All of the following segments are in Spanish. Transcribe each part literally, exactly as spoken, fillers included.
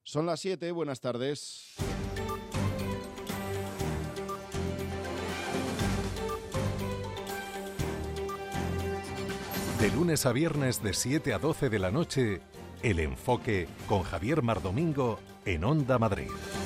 Son las siete, buenas tardes. De lunes a viernes de siete a doce de la noche, El Enfoque con Javier Mardomingo en Onda Madrid.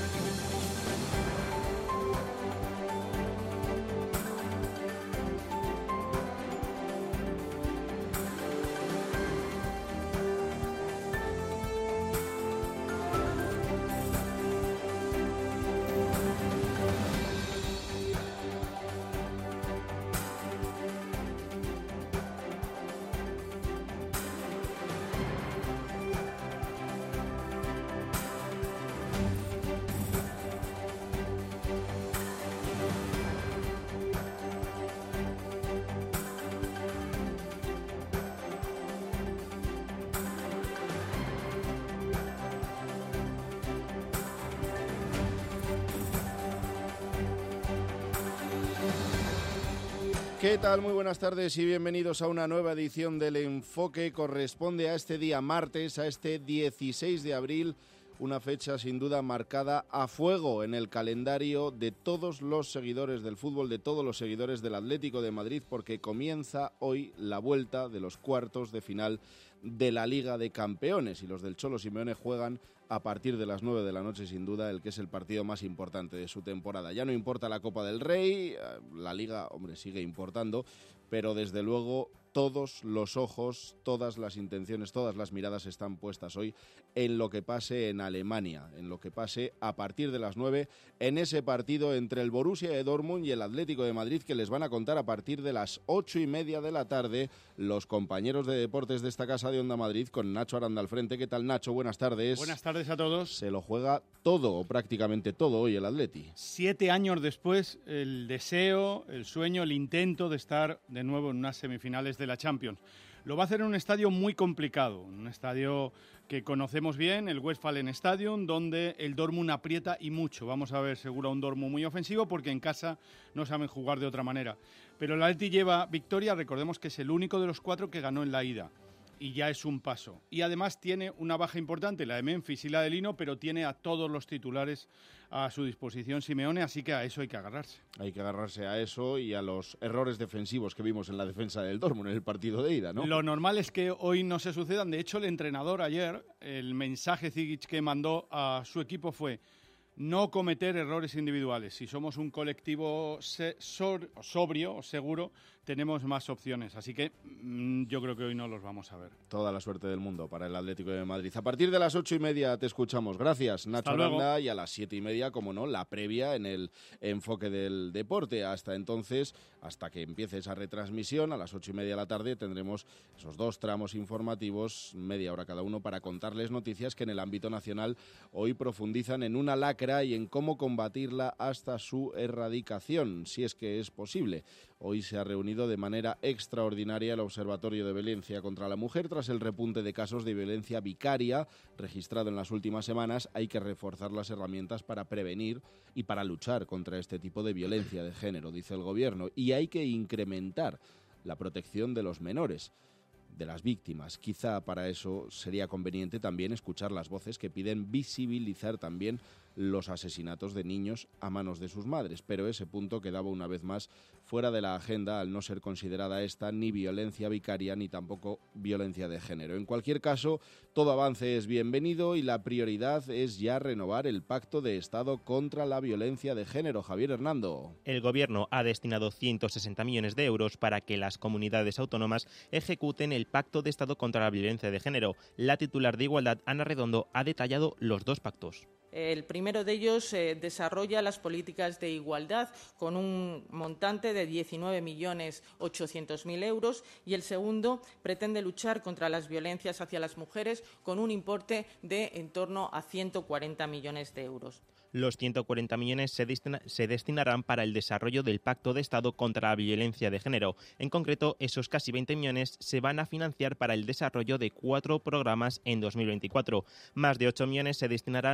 ¿Qué tal? Muy buenas tardes y bienvenidos a una nueva edición del Enfoque. Corresponde a este día martes, a este dieciséis de abril, una fecha sin duda marcada a fuego en el calendario de todos los seguidores del fútbol, de todos los seguidores del Atlético de Madrid, porque comienza hoy la vuelta de los cuartos de final de la Liga de Campeones y los del Cholo Simeone juegan a partir de las nueve de la noche, sin duda, el que es el partido más importante de su temporada. Ya no importa la Copa del Rey, la Liga, hombre, sigue importando, pero desde luego todos los ojos, todas las intenciones, todas las miradas están puestas hoy en lo que pase en Alemania, en lo que pase a partir de las nueve, en ese partido entre el Borussia de Dortmund y el Atlético de Madrid, que les van a contar a partir de las ocho y media de la tarde los compañeros de deportes de esta casa de Onda Madrid, con Nacho Aranda al frente. ¿Qué tal, Nacho? Buenas tardes. Buenas tardes a todos. Se lo juega todo, o prácticamente todo, hoy el Atleti. Siete años después, el deseo, el sueño, el intento de estar de nuevo en unas semifinales de la Champions. Lo va a hacer en un estadio muy complicado, un estadio que conocemos bien, el Westfalen Stadium, donde el Dortmund aprieta y mucho. Vamos a ver seguro un Dortmund muy ofensivo porque en casa no saben jugar de otra manera. Pero el Atleti lleva victoria, recordemos que es el único de los cuatro que ganó en la ida. Y ya es un paso. Y además tiene una baja importante, la de Memphis y la de Lino, pero tiene a todos los titulares a su disposición Simeone, así que a eso hay que agarrarse. Hay que agarrarse a eso y a los errores defensivos que vimos en la defensa del Dortmund en el partido de ida, ¿no? Lo normal es que hoy no se sucedan. De hecho, el entrenador ayer, el mensaje Zigic que mandó a su equipo fue: no cometer errores individuales. Si somos un colectivo se- so- sobrio, seguro, tenemos más opciones. Así que mmm, yo creo que hoy no los vamos a ver. Toda la suerte del mundo para el Atlético de Madrid. A partir de las ocho y media te escuchamos. Gracias, Nacho Aranda. Y a las siete y media, como no, la previa en el Enfoque del Deporte. Hasta entonces, hasta que empiece esa retransmisión, a las ocho y media de la tarde tendremos esos dos tramos informativos, media hora cada uno, para contarles noticias que en el ámbito nacional hoy profundizan en una lacra y en cómo combatirla hasta su erradicación, si es que es posible. Hoy se ha reunido de manera extraordinaria el Observatorio de Violencia contra la Mujer tras el repunte de casos de violencia vicaria registrado en las últimas semanas. Hay que reforzar las herramientas para prevenir y para luchar contra este tipo de violencia de género, dice el Gobierno, y hay que incrementar la protección de los menores, de las víctimas. Quizá para eso sería conveniente también escuchar las voces que piden visibilizar también los asesinatos de niños a manos de sus madres, pero ese punto quedaba una vez más fuera de la agenda al no ser considerada esta ni violencia vicaria ni tampoco violencia de género. En cualquier caso, todo avance es bienvenido y la prioridad es ya renovar el Pacto de Estado contra la violencia de género. Javier Hernando. El Gobierno ha destinado ciento sesenta millones de euros para que las comunidades autónomas ejecuten el Pacto de Estado contra la violencia de género. La titular de Igualdad, Ana Redondo, ha detallado los dos pactos. El primero de ellos eh, desarrolla las políticas de igualdad con un montante de diecinueve millones ochocientos mil euros y el segundo pretende luchar contra las violencias hacia las mujeres con un importe de en torno a ciento cuarenta millones de euros. Los ciento cuarenta millones se, destina, se destinarán para el desarrollo del Pacto de Estado contra la violencia de género. En concreto, esos casi veinte millones se van a financiar para el desarrollo de cuatro programas en dos mil veinticuatro. Más de ocho millones se destinarán a programas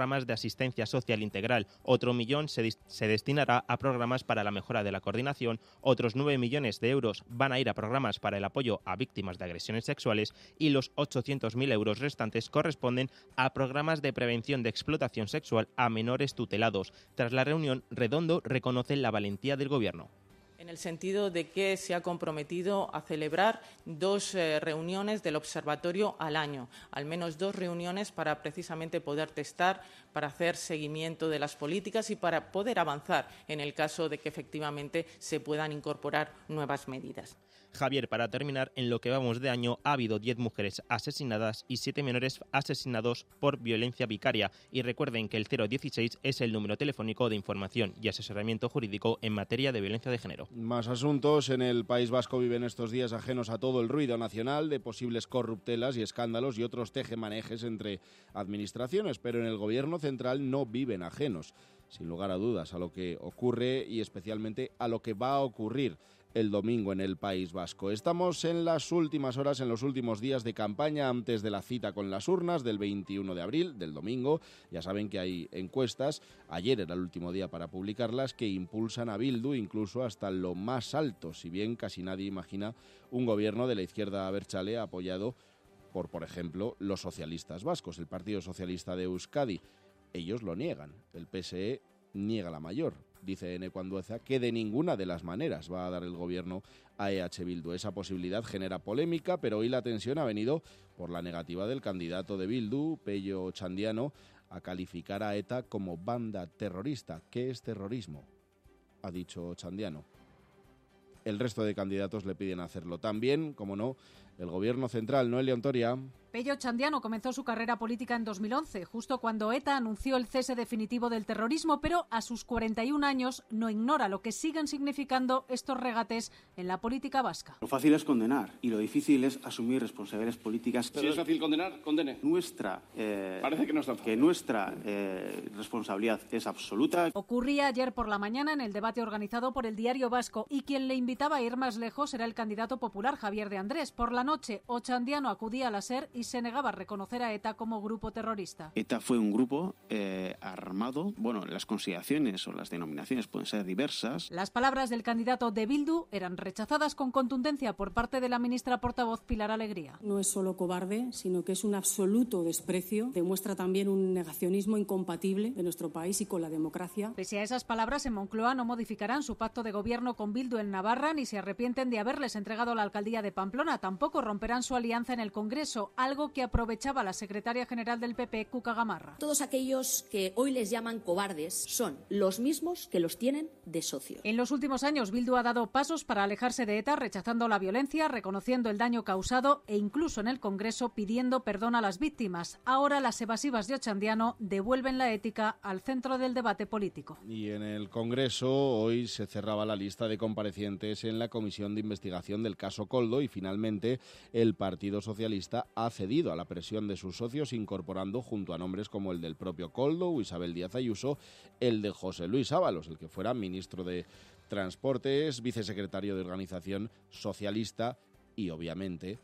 programas de asistencia social integral. Otro millón se, se destinará a programas para la mejora de la coordinación. Otros nueve millones de euros van a ir a programas para el apoyo a víctimas de agresiones sexuales y los ochocientos mil euros restantes corresponden a programas de prevención de explotación sexual a menores tutelados. Tras la reunión, Redondo reconoce la valentía del Gobierno. En el sentido de que se ha comprometido a celebrar dos eh, reuniones del observatorio al año, al menos dos reuniones para precisamente poder testar, para hacer seguimiento de las políticas y para poder avanzar en el caso de que efectivamente se puedan incorporar nuevas medidas. Javier, para terminar, en lo que vamos de año ha habido diez mujeres asesinadas y siete menores asesinados por violencia vicaria. Y recuerden que el cero dieciséis es el número telefónico de información y asesoramiento jurídico en materia de violencia de género. Más asuntos. En el País Vasco viven estos días ajenos a todo el ruido nacional de posibles corruptelas y escándalos y otros tejemanejes entre administraciones, pero en el Gobierno central no viven ajenos, sin lugar a dudas, a lo que ocurre y especialmente a lo que va a ocurrir el domingo en el País Vasco. Estamos en las últimas horas, en los últimos días de campaña antes de la cita con las urnas del veintiuno de abril, del domingo. Ya saben que hay encuestas, ayer era el último día para publicarlas, que impulsan a Bildu incluso hasta lo más alto, si bien casi nadie imagina un gobierno de la izquierda abertzale apoyado por, por ejemplo, los socialistas vascos, el Partido Socialista de Euskadi. Ellos lo niegan, el P S E niega la mayor. Dice Ene Andueza que de ninguna de las maneras va a dar el gobierno a E H Bildu. Esa posibilidad genera polémica, pero hoy la tensión ha venido por la negativa del candidato de Bildu, Pello Otxandiano, a calificar a ETA como banda terrorista. ¿Qué es terrorismo?, ha dicho Otxandiano. El resto de candidatos le piden hacerlo. También, como no, el gobierno central. Noelia Ontoria. Pello Otxandiano comenzó su carrera política en dos mil once, justo cuando ETA anunció el cese definitivo del terrorismo, pero a sus cuarenta y un años no ignora lo que siguen significando estos regates en la política vasca. Lo fácil es condenar y lo difícil es asumir responsabilidades políticas. Si es fácil condenar, condene. Nuestra, eh, Parece que no está que nuestra eh, responsabilidad es absoluta. Ocurría ayer por la mañana en el debate organizado por el Diario Vasco y quien le invitaba a ir más lejos era el candidato popular Javier de Andrés. Por la noche, Otxandiano acudía a la SER y se negaba a reconocer a ETA como grupo terrorista. ETA fue un grupo eh, armado. Bueno, las consideraciones o las denominaciones pueden ser diversas. Las palabras del candidato de Bildu eran rechazadas con contundencia por parte de la ministra portavoz Pilar Alegría. No es solo cobarde, sino que es un absoluto desprecio. Demuestra también un negacionismo incompatible de nuestro país y con la democracia. Pese a esas palabras, en Moncloa no modificarán su pacto de gobierno con Bildu en Navarra ni se arrepienten de haberles entregado la alcaldía de Pamplona. Tampoco romperán su alianza en el Congreso, algo que aprovechaba la secretaria general del P P, Cuca Gamarra. Todos aquellos que hoy les llaman cobardes son los mismos que los tienen de socio. En los últimos años, Bildu ha dado pasos para alejarse de ETA, rechazando la violencia, reconociendo el daño causado e incluso en el Congreso pidiendo perdón a las víctimas. Ahora las evasivas de Otxandiano devuelven la ética al centro del debate político. Y en el Congreso hoy se cerraba la lista de comparecientes en la comisión de investigación del caso Koldo y finalmente el Partido Socialista ha cedido a la presión de sus socios, incorporando junto a nombres como el del propio Koldo o Isabel Díaz Ayuso, el de José Luis Ábalos, el que fuera ministro de Transportes, vicesecretario de Organización Socialista y, obviamente,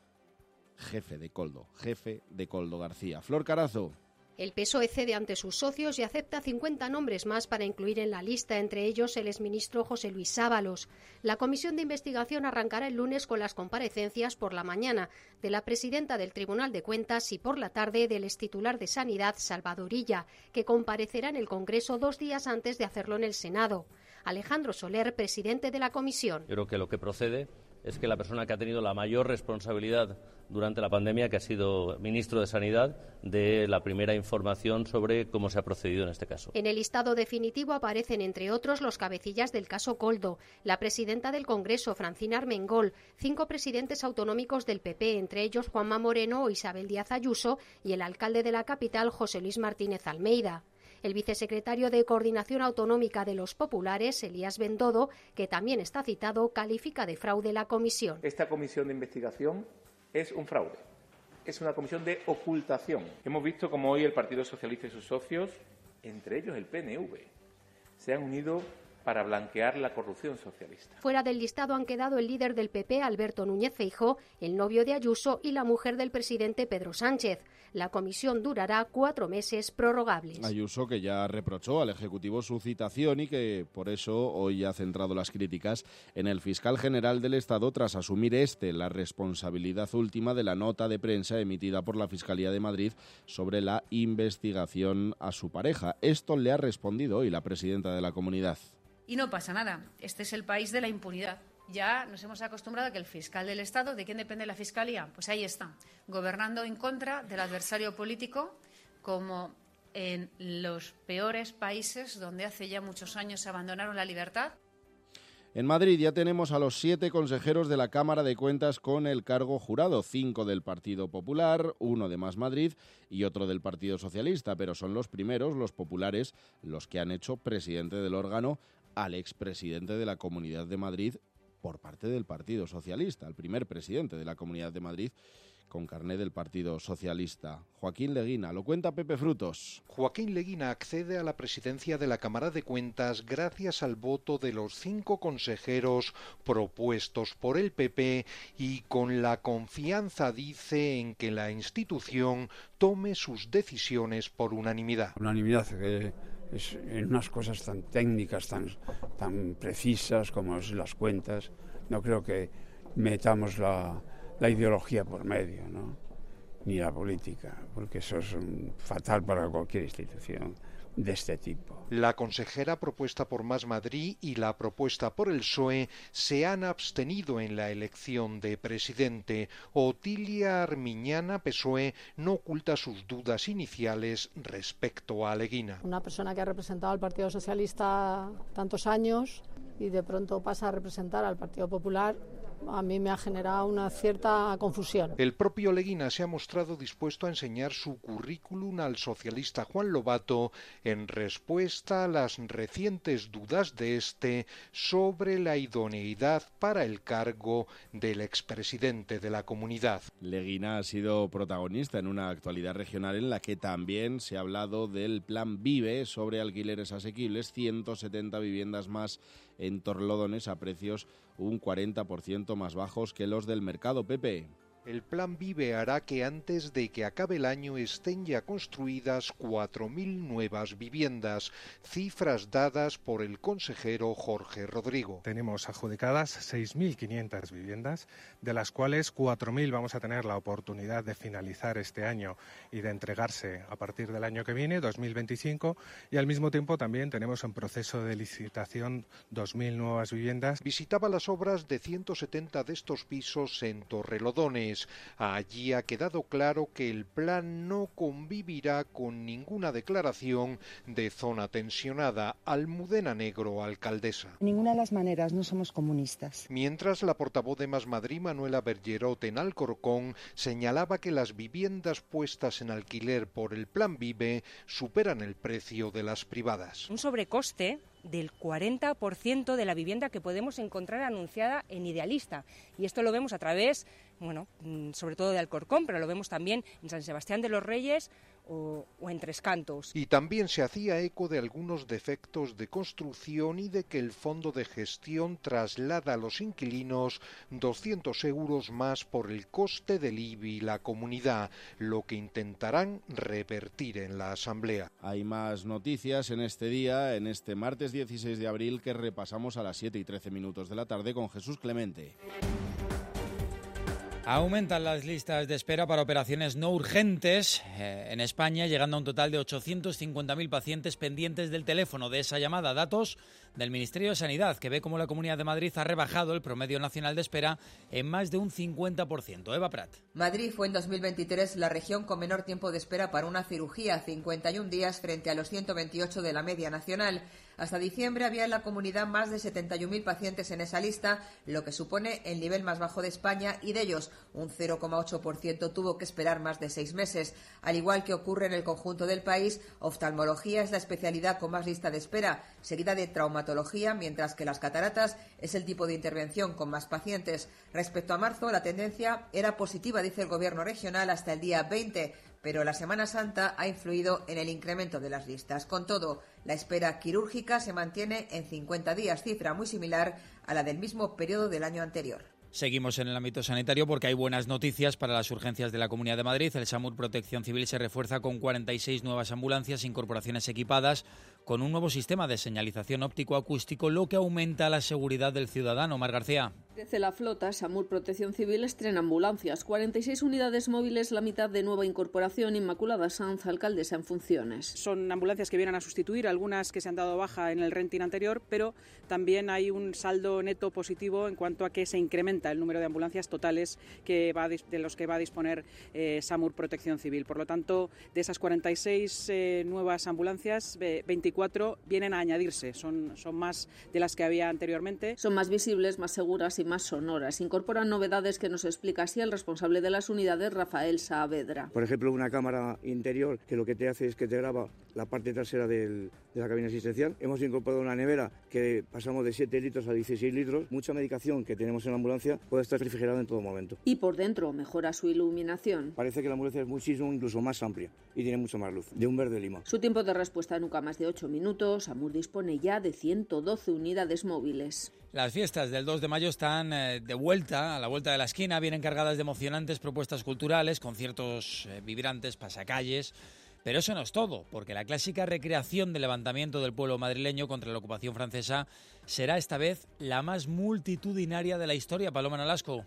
jefe de Koldo, jefe de Koldo García. Flor Carazo. El P S O E cede ante sus socios y acepta cincuenta nombres más para incluir en la lista, entre ellos el exministro José Luis Ábalos. La comisión de investigación arrancará el lunes con las comparecencias por la mañana de la presidenta del Tribunal de Cuentas y por la tarde del extitular de Sanidad, Salvador Illa, que comparecerá en el Congreso dos días antes de hacerlo en el Senado. Alejandro Soler, presidente de la comisión. Yo creo que lo que procede es que la persona que ha tenido la mayor responsabilidad durante la pandemia, que ha sido ministro de Sanidad, dé la primera información sobre cómo se ha procedido en este caso. En el listado definitivo aparecen, entre otros, los cabecillas del caso Koldo, la presidenta del Congreso, Francina Armengol, cinco presidentes autonómicos del P P, entre ellos Juanma Moreno o Isabel Díaz Ayuso, y el alcalde de la capital, José Luis Martínez Almeida. El vicesecretario de Coordinación Autonómica de los Populares, Elías Bendodo, que también está citado, califica de fraude la comisión. Esta comisión de investigación es un fraude, es una comisión de ocultación. Hemos visto cómo hoy el Partido Socialista y sus socios, entre ellos el P N V, se han unido para blanquear la corrupción socialista. Fuera del listado han quedado el líder del P P, Alberto Núñez Feijóo, el novio de Ayuso y la mujer del presidente, Pedro Sánchez. La comisión durará cuatro meses prorrogables. Ayuso, que ya reprochó al Ejecutivo su citación y que por eso hoy ha centrado las críticas en el fiscal general del Estado tras asumir este la responsabilidad última de la nota de prensa emitida por la Fiscalía de Madrid sobre la investigación a su pareja. Esto le ha respondido hoy la presidenta de la comunidad. Y no pasa nada. Este es el país de la impunidad. Ya nos hemos acostumbrado a que el fiscal del Estado, ¿de quién depende la Fiscalía? Pues ahí está, gobernando en contra del adversario político, como en los peores países donde hace ya muchos años se abandonaron la libertad. En Madrid ya tenemos a los siete consejeros de la Cámara de Cuentas con el cargo jurado, cinco del Partido Popular, uno de Más Madrid y otro del Partido Socialista, pero son los primeros, los populares, los que han hecho presidente del órgano al expresidente de la Comunidad de Madrid por parte del Partido Socialista, el primer presidente de la Comunidad de Madrid con carné del Partido Socialista. Joaquín Leguina, lo cuenta Pepe Frutos. Joaquín Leguina accede a la presidencia de la Cámara de Cuentas gracias al voto de los cinco consejeros propuestos por el P P y con la confianza, dice, en que la institución tome sus decisiones por unanimidad. Unanimidad que es en unas cosas tan técnicas, tan, tan precisas como es las cuentas. No creo que metamos la, la ideología por medio, ¿no? Ni la política, porque eso es un, fatal para cualquier institución de este tipo. La consejera propuesta por Más Madrid y la propuesta por el P S O E se han abstenido en la elección de presidente. Otilia Armiñana, P S O E, no oculta sus dudas iniciales respecto a Leguina. Una persona que ha representado al Partido Socialista tantos años y de pronto pasa a representar al Partido Popular, a mí me ha generado una cierta confusión. El propio Leguina se ha mostrado dispuesto a enseñar su currículum al socialista Juan Lobato en respuesta a las recientes dudas de este sobre la idoneidad para el cargo del expresidente de la comunidad. Leguina ha sido protagonista en una actualidad regional en la que también se ha hablado del Plan Vive sobre alquileres asequibles, ciento setenta viviendas más en Torrelodones a precios un cuarenta por ciento más bajos que los del mercado. Pepe. El Plan Vive hará que antes de que acabe el año estén ya construidas cuatro mil nuevas viviendas, cifras dadas por el consejero Jorge Rodrigo. Tenemos adjudicadas seis mil quinientas viviendas, de las cuales cuatro mil vamos a tener la oportunidad de finalizar este año y de entregarse a partir del año que viene, dos mil veinticinco, y al mismo tiempo también tenemos en proceso de licitación dos mil nuevas viviendas. Visitaba las obras de ciento setenta de estos pisos en Torrelodones. Allí ha quedado claro que el plan no convivirá con ninguna declaración de zona tensionada. Almudena Negro, alcaldesa. De ninguna de las maneras, no somos comunistas. Mientras, la portavoz de Más Madrid, Manuela Bergerot, en Alcorcón, señalaba que las viviendas puestas en alquiler por el Plan Vive superan el precio de las privadas. Un sobrecoste del cuarenta por ciento de la vivienda que podemos encontrar anunciada en Idealista. Y esto lo vemos a través, bueno, sobre todo de Alcorcón, pero lo vemos también en San Sebastián de los Reyes o, o en Tres Cantos. Y también se hacía eco de algunos defectos de construcción y de que el fondo de gestión traslada a los inquilinos doscientos euros más por el coste del I B I y la comunidad, lo que intentarán revertir en la Asamblea. Hay más noticias en este día, en este martes dieciséis de abril, que repasamos a las siete y trece minutos de la tarde con Jesús Clemente. Aumentan las listas de espera para operaciones no urgentes eh, en España, llegando a un total de ochocientos cincuenta mil pacientes pendientes del teléfono de esa llamada. Datos del Ministerio de Sanidad, que ve cómo la Comunidad de Madrid ha rebajado el promedio nacional de espera en más de un cincuenta por ciento. Eva Prat. Madrid fue en dos mil veintitrés la región con menor tiempo de espera para una cirugía, cincuenta y un días frente a los ciento veintiocho de la media nacional. Hasta diciembre había en la comunidad más de setenta y un mil pacientes en esa lista, lo que supone el nivel más bajo de España, y de ellos un cero coma ocho por ciento tuvo que esperar más de seis meses. Al igual que ocurre en el conjunto del país, oftalmología es la especialidad con más lista de espera, seguida de traumatología, mientras que las cataratas es el tipo de intervención con más pacientes. Respecto a marzo, la tendencia era positiva, dice el Gobierno regional, hasta el día veinte, pero la Semana Santa ha influido en el incremento de las listas. Con todo, la espera quirúrgica se mantiene en cincuenta días, cifra muy similar a la del mismo periodo del año anterior. Seguimos en el ámbito sanitario porque hay buenas noticias para las urgencias de la Comunidad de Madrid. El SAMUR Protección Civil se refuerza con cuarenta y seis nuevas ambulancias, incorporaciones equipadas con un nuevo sistema de señalización óptico-acústico, lo que aumenta la seguridad del ciudadano. Mar García. Desde la flota, SAMUR Protección Civil estrena ambulancias, cuarenta y seis unidades móviles, la mitad de nueva incorporación. Inmaculada Sanz, alcaldesa en funciones. Son ambulancias que vienen a sustituir algunas que se han dado baja en el renting anterior, pero también hay un saldo neto positivo en cuanto a que se incrementa el número de ambulancias totales que va a, de los que va a disponer eh, SAMUR Protección Civil. Por lo tanto, de esas cuarenta y seis eh, nuevas ambulancias, veinticuatro vienen a añadirse, son, son más de las que había anteriormente. Son más visibles, más seguras y más sonoras. Incorporan novedades que nos explica así el responsable de las unidades, Rafael Saavedra. Por ejemplo, una cámara interior que lo que te hace es que te graba la parte trasera del, de la cabina asistencial. Hemos incorporado una nevera que pasamos de siete litros a dieciséis litros. Mucha medicación que tenemos en la ambulancia puede estar refrigerada en todo momento. Y por dentro mejora su iluminación. Parece que la ambulancia es muchísimo, incluso más amplia y tiene mucha más luz, de un verde lima. Su tiempo de respuesta nunca más de ocho minutos. SAMUR dispone ya de ciento doce unidades móviles. Las fiestas del dos de mayo están eh, de vuelta, a la vuelta de la esquina. Vienen cargadas de emocionantes propuestas culturales, conciertos eh, vibrantes, pasacalles. Pero eso no es todo, porque la clásica recreación del levantamiento del pueblo madrileño contra la ocupación francesa será esta vez la más multitudinaria de la historia. Paloma Nolasco.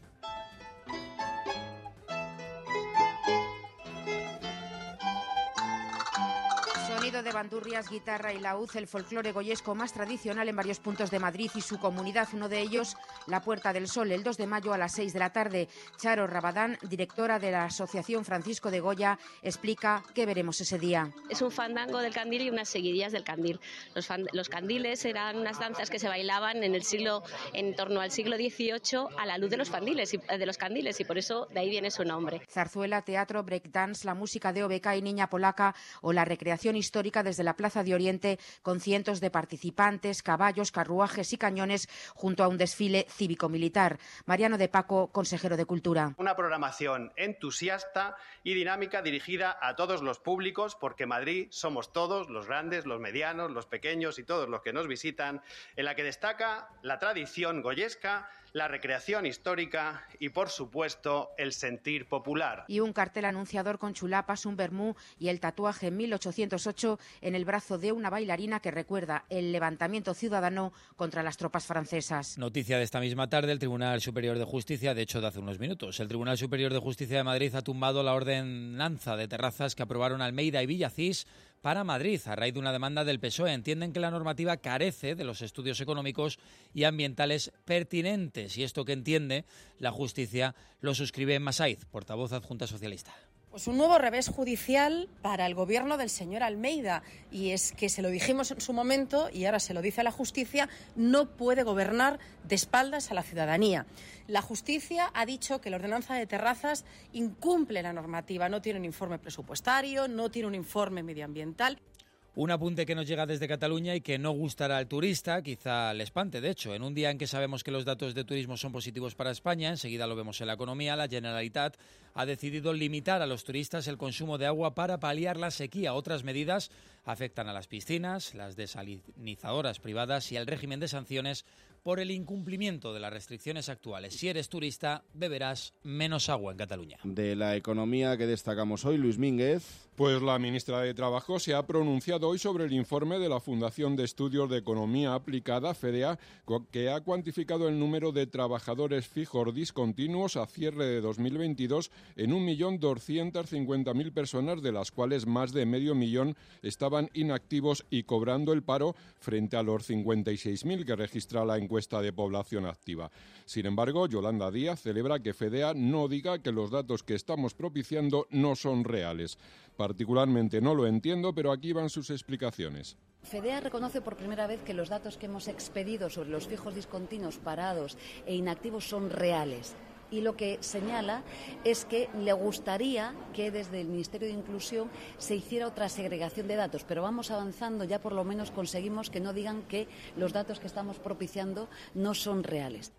Sonido de bandurrias, guitarra y laúd, el folclore goyesco más tradicional en varios puntos de Madrid y su comunidad, uno de ellos, la Puerta del Sol, el dos de mayo a las seis de la tarde. Charo Rabadán, directora de la Asociación Francisco de Goya, explica qué veremos ese día. Es un fandango del candil y unas seguidillas del candil. Los, fan, los candiles eran unas danzas que se bailaban en el siglo, en torno al siglo dieciocho a la luz de los candiles, de los candiles y por eso de ahí viene su nombre. Zarzuela, teatro, breakdance, la música de O B K y Niña Polaca o la recreación histórica desde la Plaza de Oriente con cientos de participantes, caballos, carruajes y cañones junto a un desfile cívico-militar. Mariano de Paco, consejero de Cultura. Una programación entusiasta y dinámica dirigida a todos los públicos porque Madrid somos todos, los grandes, los medianos, los pequeños y todos los que nos visitan, en la que destaca la tradición goyesca, la recreación histórica y, por supuesto, el sentir popular. Y un cartel anunciador con chulapas, un vermú y el tatuaje en mil ochocientos ocho en el brazo de una bailarina que recuerda el levantamiento ciudadano contra las tropas francesas. Noticia de esta misma tarde, el Tribunal Superior de Justicia, de hecho de hace unos minutos, el Tribunal Superior de Justicia de Madrid ha tumbado la ordenanza de terrazas que aprobaron Almeida y Villacís para Madrid, a raíz de una demanda del P S O E. Entienden que la normativa carece de los estudios económicos y ambientales pertinentes. Y esto que entiende la justicia lo suscribe Masaiz, portavoz adjunta socialista. Pues un nuevo revés judicial para el gobierno del señor Almeida, y es que se lo dijimos en su momento y ahora se lo dice a la justicia, no puede gobernar de espaldas a la ciudadanía. La justicia ha dicho que la ordenanza de terrazas incumple la normativa, no tiene un informe presupuestario, no tiene un informe medioambiental. Un apunte que nos llega desde Cataluña y que no gustará al turista, quizá le espante. De hecho, en un día en que sabemos que los datos de turismo son positivos para España, enseguida lo vemos en la economía, la Generalitat ha decidido limitar a los turistas el consumo de agua para paliar la sequía. Otras medidas afectan a las piscinas, las desalinizadoras privadas y al régimen de sanciones por el incumplimiento de las restricciones actuales. Si eres turista, beberás menos agua en Cataluña. De la economía que destacamos hoy, Luis Mínguez. Pues la ministra de Trabajo se ha pronunciado hoy sobre el informe de la Fundación de Estudios de Economía Aplicada, FEDEA, que ha cuantificado el número de trabajadores fijos discontinuos a cierre de dos mil veintidós en un millón doscientas cincuenta mil personas, de las cuales más de medio millón estaban inactivos y cobrando el paro, frente a los cincuenta y seis mil que registra la encuesta de población activa. Sin embargo, Yolanda Díaz celebra que FEDEA no diga que los datos que estamos propiciando no son reales. Particularmente no lo entiendo, pero aquí van sus explicaciones. FEDEA reconoce por primera vez que los datos que hemos expedido sobre los fijos discontinuos, parados e inactivos son reales. Y lo que señala es que le gustaría que desde el Ministerio de Inclusión se hiciera otra segregación de datos, pero vamos avanzando, ya por lo menos conseguimos que no digan que los datos que estamos propiciando no son reales.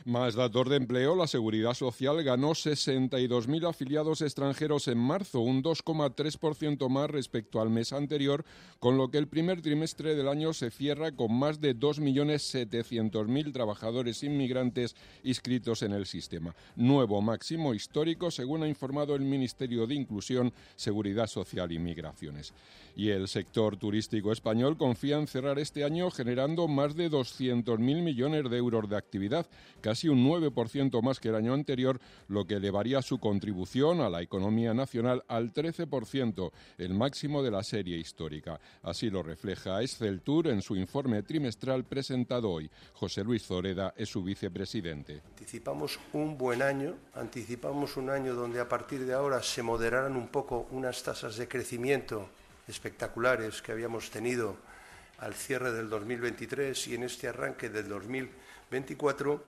Más datos de empleo. La Seguridad Social ganó sesenta y dos mil afiliados extranjeros en marzo, un dos coma tres por ciento más respecto al mes anterior, con lo que el primer trimestre del año se cierra con más de dos millones setecientos mil trabajadores inmigrantes inscritos en el sistema. Nuevo máximo histórico, según ha informado el Ministerio de Inclusión, Seguridad Social y Migraciones. Y el sector turístico español confía en cerrar este año generando más de doscientos mil millones de euros de actividad, casi un nueve por ciento más que el año anterior, lo que elevaría su contribución a la economía nacional al trece por ciento, el máximo de la serie histórica. Así lo refleja Exceltur en su informe trimestral presentado hoy. José Luis Zoreda es su vicepresidente. Anticipamos un buen año, anticipamos un año donde a partir de ahora se moderarán un poco unas tasas de crecimiento espectaculares que habíamos tenido al cierre del dos mil veintitrés y en este arranque del dos mil veinticuatro.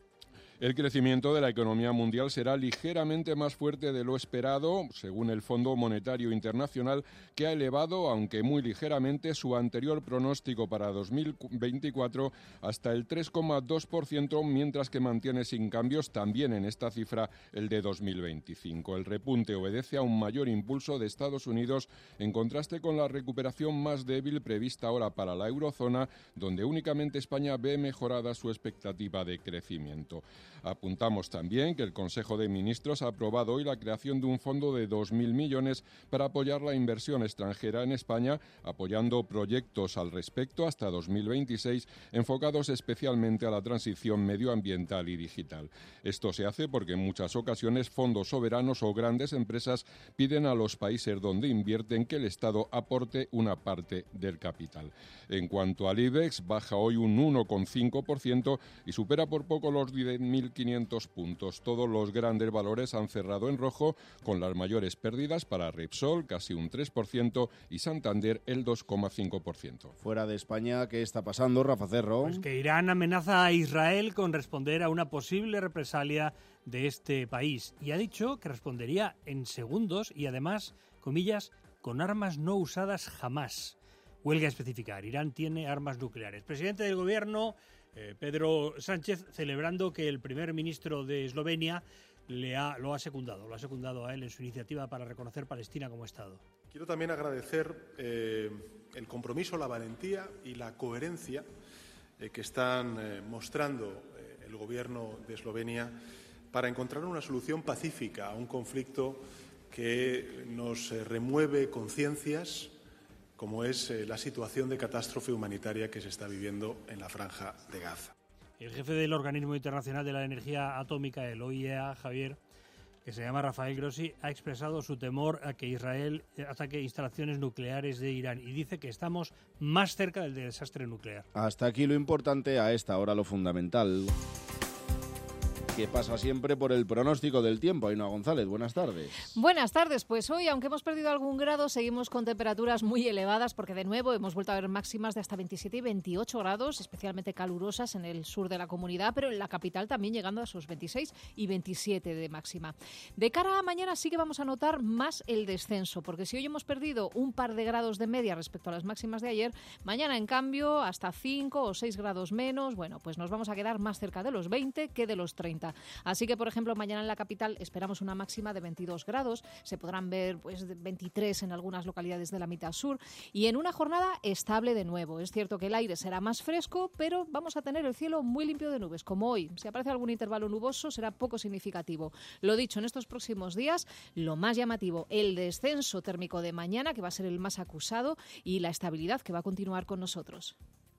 El crecimiento de la economía mundial será ligeramente más fuerte de lo esperado, según el Fondo Monetario Internacional, que ha elevado, aunque muy ligeramente, su anterior pronóstico para dos mil veinticuatro hasta el tres coma dos por ciento, mientras que mantiene sin cambios también en esta cifra el de dos mil veinticinco. El repunte obedece a un mayor impulso de Estados Unidos, en contraste con la recuperación más débil prevista ahora para la eurozona, donde únicamente España ve mejorada su expectativa de crecimiento. Apuntamos también que el Consejo de Ministros ha aprobado hoy la creación de un fondo de dos mil millones para apoyar la inversión extranjera en España, apoyando proyectos al respecto hasta dos mil veintiséis, enfocados especialmente a la transición medioambiental y digital. Esto se hace porque en muchas ocasiones fondos soberanos o grandes empresas piden a los países donde invierten que el Estado aporte una parte del capital. En cuanto al IBEX, baja hoy un uno coma cinco por ciento y supera por poco los diez mil quinientos puntos. Todos los grandes valores han cerrado en rojo, con las mayores pérdidas para Repsol, casi un tres por ciento, y Santander, el dos coma cinco por ciento. Fuera de España, ¿qué está pasando, Rafa Cerro? Pues que Irán amenaza a Israel con responder a una posible represalia de este país y ha dicho que respondería en segundos y además, comillas, con armas no usadas jamás. Huelga a especificar, Irán tiene armas nucleares. Presidente del Gobierno, eh, Pedro Sánchez, celebrando que el primer ministro de Eslovenia le ha, lo ha secundado, lo ha secundado a él en su iniciativa para reconocer Palestina como Estado. Quiero también agradecer eh, el compromiso, la valentía y la coherencia eh, que están eh, mostrando eh, el Gobierno de Eslovenia para encontrar una solución pacífica a un conflicto que nos eh, remueve conciencias, como es eh, la situación de catástrofe humanitaria que se está viviendo en la Franja de Gaza. El jefe del Organismo Internacional de la Energía Atómica, el O I E A, Javier, que se llama Rafael Grossi, ha expresado su temor a que Israel ataque instalaciones nucleares de Irán y dice que estamos más cerca del desastre nuclear. Hasta aquí lo importante, a esta hora lo fundamental, que pasa siempre por el pronóstico del tiempo. Ainhoa González, buenas tardes. Buenas tardes. Pues hoy, aunque hemos perdido algún grado, seguimos con temperaturas muy elevadas porque de nuevo hemos vuelto a ver máximas de hasta veintisiete y veintiocho grados, especialmente calurosas en el sur de la comunidad, pero en la capital también llegando a sus veintiséis y veintisiete de máxima. De cara a mañana sí que vamos a notar más el descenso, porque si hoy hemos perdido un par de grados de media respecto a las máximas de ayer, mañana en cambio hasta cinco o seis grados menos, bueno, pues nos vamos a quedar más cerca de los veinte que de los treinta. Así que, por ejemplo, mañana en la capital esperamos una máxima de veintidós grados, se podrán ver pues veintitrés en algunas localidades de la mitad sur y en una jornada estable de nuevo. Es cierto que el aire será más fresco, pero vamos a tener el cielo muy limpio de nubes, como hoy. Si aparece algún intervalo nuboso será poco significativo. Lo dicho, en estos próximos días, lo más llamativo, el descenso térmico de mañana, que va a ser el más acusado, y la estabilidad que va a continuar con nosotros.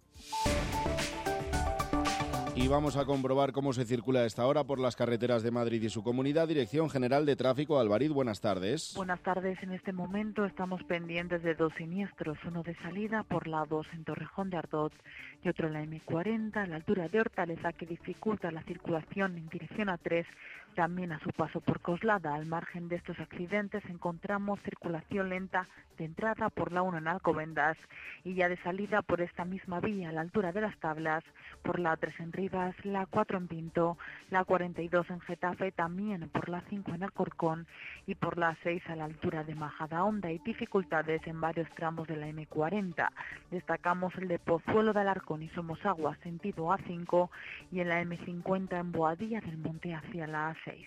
Y vamos a comprobar cómo se circula a esta hora por las carreteras de Madrid y su comunidad. Dirección General de Tráfico, Alvariz, buenas tardes. Buenas tardes. En este momento estamos pendientes de dos siniestros, uno de salida por la dos en Torrejón de Ardoz y otro en la eme cuarenta, a la altura de Hortaleza, que dificulta la circulación en dirección a tres, También a su paso por Coslada, al margen de estos accidentes, encontramos circulación lenta de entrada por la uno en Alcobendas y ya de salida por esta misma vía a la altura de las Tablas, por la tres en Rivas, la cuatro en Pinto, la cuarenta y dos en Getafe, también por la cinco en Alcorcón y por la seis a la altura de Majadahonda. Hay dificultades en varios tramos de la eme cuarenta. Destacamos el de Pozuelo de Alarcón y Somosaguas, sentido A cinco, y en la eme cincuenta en Boadilla del Monte hacia la A seis.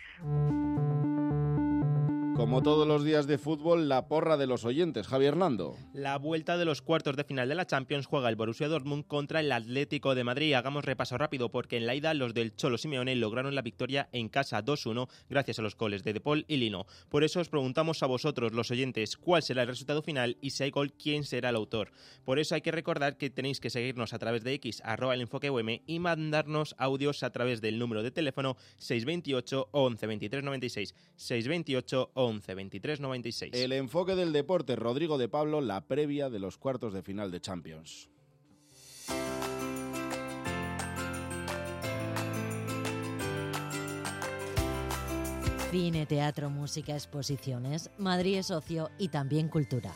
Como todos los días de fútbol, la porra de los oyentes. Javi Hernando. La vuelta de los cuartos de final de la Champions juega el Borussia Dortmund contra el Atlético de Madrid. Hagamos repaso rápido porque en la ida los del Cholo Simeone lograron la victoria en casa dos uno gracias a los goles de De Paul y Lino. Por eso os preguntamos a vosotros, los oyentes, cuál será el resultado final y si hay gol, quién será el autor. Por eso hay que recordar que tenéis que seguirnos a través de X, arroba el enfoque U M, y mandarnos audios a través del número de teléfono seis veintiocho once veintitrés noventa y seis. seis veintiocho once veintitrés noventa y seis. El enfoque del deporte, Rodrigo de Pablo, la previa de los cuartos de final de Champions. Cine, teatro, música, exposiciones. Madrid es ocio y también cultura.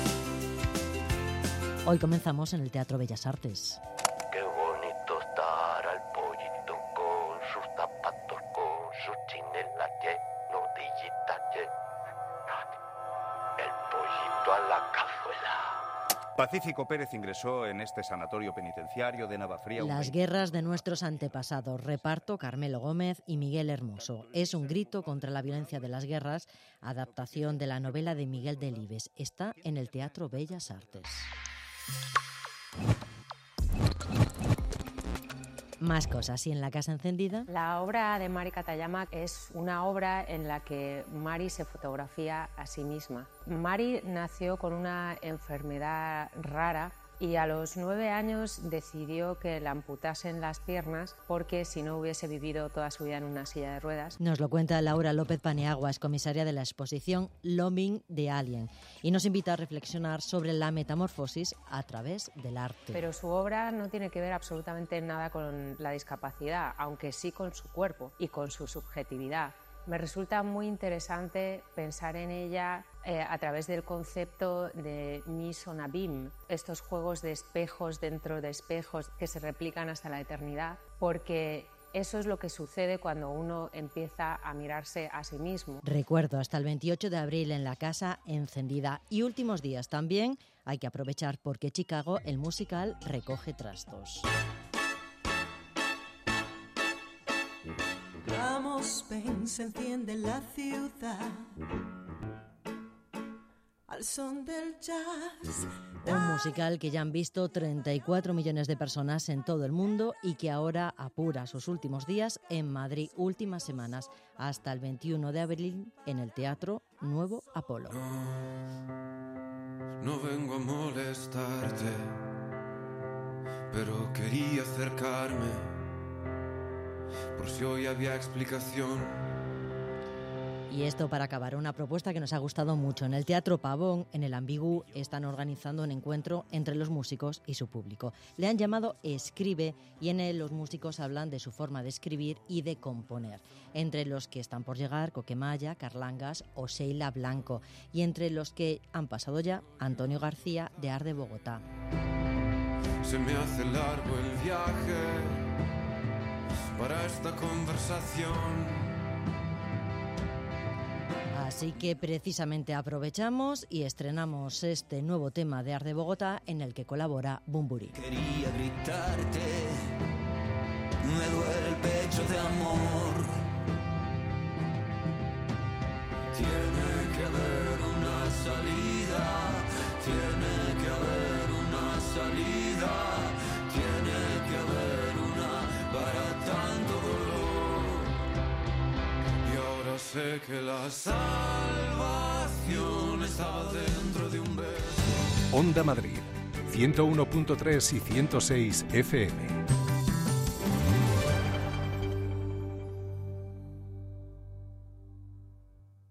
Hoy comenzamos en el Teatro Bellas Artes. Qué bonito estar al pollito con sus zapatos, con sus chinelas lleno de yitas. El pollito a la cazuela. Pacífico Pérez ingresó en este sanatorio penitenciario de Navafría. Las guerras de nuestros antepasados. Reparto Carmelo Gómez y Miguel Hermoso. Es un grito contra la violencia de las guerras. Adaptación de la novela de Miguel Delibes. Está en el Teatro Bellas Artes. Más cosas. ¿Y en la casa encendida? La obra de Mari Katayama es una obra en la que Mari se fotografía a sí misma. Mari nació con una enfermedad rara y a los nueve años decidió que le amputasen las piernas porque si no hubiese vivido toda su vida en una silla de ruedas. Nos lo cuenta Laura López Paniagua, es comisaria de la exposición Looming de Alien, y nos invita a reflexionar sobre la metamorfosis a través del arte. Pero su obra no tiene que ver absolutamente nada con la discapacidad, aunque sí con su cuerpo y con su subjetividad. Me resulta muy interesante pensar en ella eh, a través del concepto de mise en abîme, estos juegos de espejos dentro de espejos que se replican hasta la eternidad, porque eso es lo que sucede cuando uno empieza a mirarse a sí mismo. Recuerdo, hasta el veintiocho de abril en la Casa Encendida. Y últimos días también hay que aprovechar porque Chicago, el musical, recoge trastos. Vamos, ven, se enciende la ciudad al son del jazz. Un musical que ya han visto treinta y cuatro millones de personas en todo el mundo y que ahora apura sus últimos días en Madrid, últimas semanas, hasta el veintiuno de abril en el Teatro Nuevo Apolo. No, no vengo a molestarte, pero quería acercarme por si hoy había explicación. Y esto para acabar, una propuesta que nos ha gustado mucho. En el Teatro Pavón, en el Ambigú, están organizando un encuentro entre los músicos y su público. Le han llamado Escribe y en él los músicos hablan de su forma de escribir y de componer. Entre los que están por llegar, Coquemaya, Carlangas o Sheila Blanco. Y entre los que han pasado ya, Antonio García de Ar de Bogotá. Se me hace largo el viaje para esta conversación. Así que precisamente aprovechamos y estrenamos este nuevo tema de Ar de Bogotá en el que colabora Bumburi. Quería gritarte, me duele el pecho de amor. Tiene que haber una salida, tiene que haber una salida, tiene que haber una para tanto dolor. Y ahora sé que la salvación estaba dentro de un beso. Onda Madrid, ciento uno punto tres y ciento seis F M.